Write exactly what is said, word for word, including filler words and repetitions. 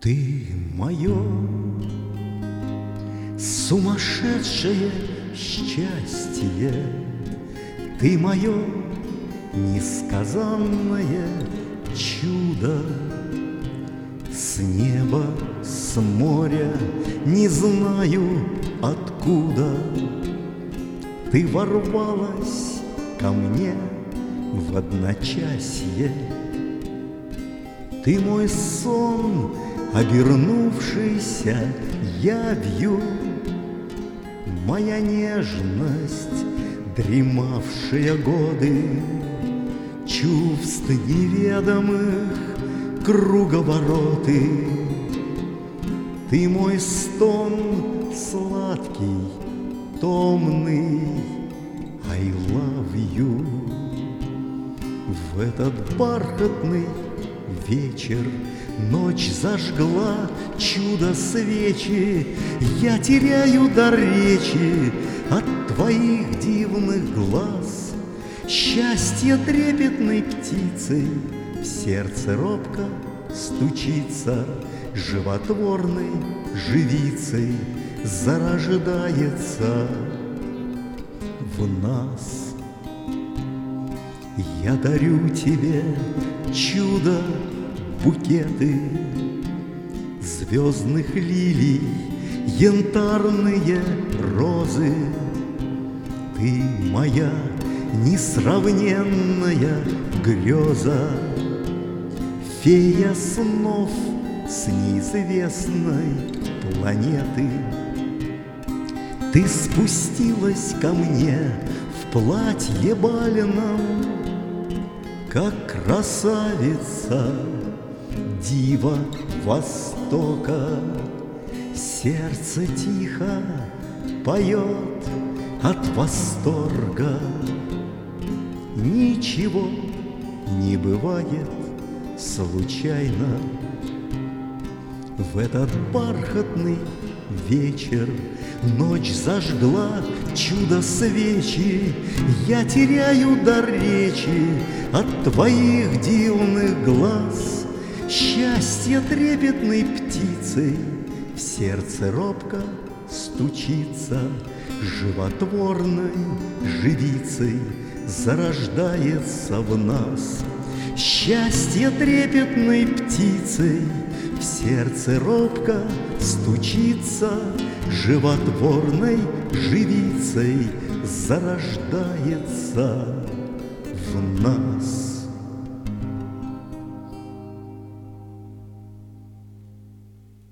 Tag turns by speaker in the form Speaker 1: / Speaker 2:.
Speaker 1: Ты мое сумасшедшее счастье, ты мое несказанное чудо. С неба, с моря, не знаю откуда, ты ворвалась ко мне в одночасье. Ты мой сон, обернувшийся явью, моя нежность, дремавшая годы, чувств неведомых круговороты. Ты мой стон сладкий, томный, I love you. В этот бархатный вечер ночь зажгла чудо свечи, я теряю дар речи от твоих дивных глаз. Счастье трепетной птицей в сердце робко стучится, животворной живицей зарождается в нас. Я дарю тебе чудо, букеты звездных лилий, янтарные розы. Ты моя несравненная греза, фея снов с неизвестной планеты. Ты спустилась ко мне в платье бальном, как красавица, дива Востока. Сердце тихо поет от восторга. Ничего не бывает случайно. В этот бархатный вечер ночь зажгла чудо свечи, я теряю дар речи от твоих дивных глаз. Счастье трепетной птицей в сердце робко стучится, животворной живицей зарождается в нас. Счастье трепетной птицей в сердце робко стучится, животворной живицей зарождается в нас.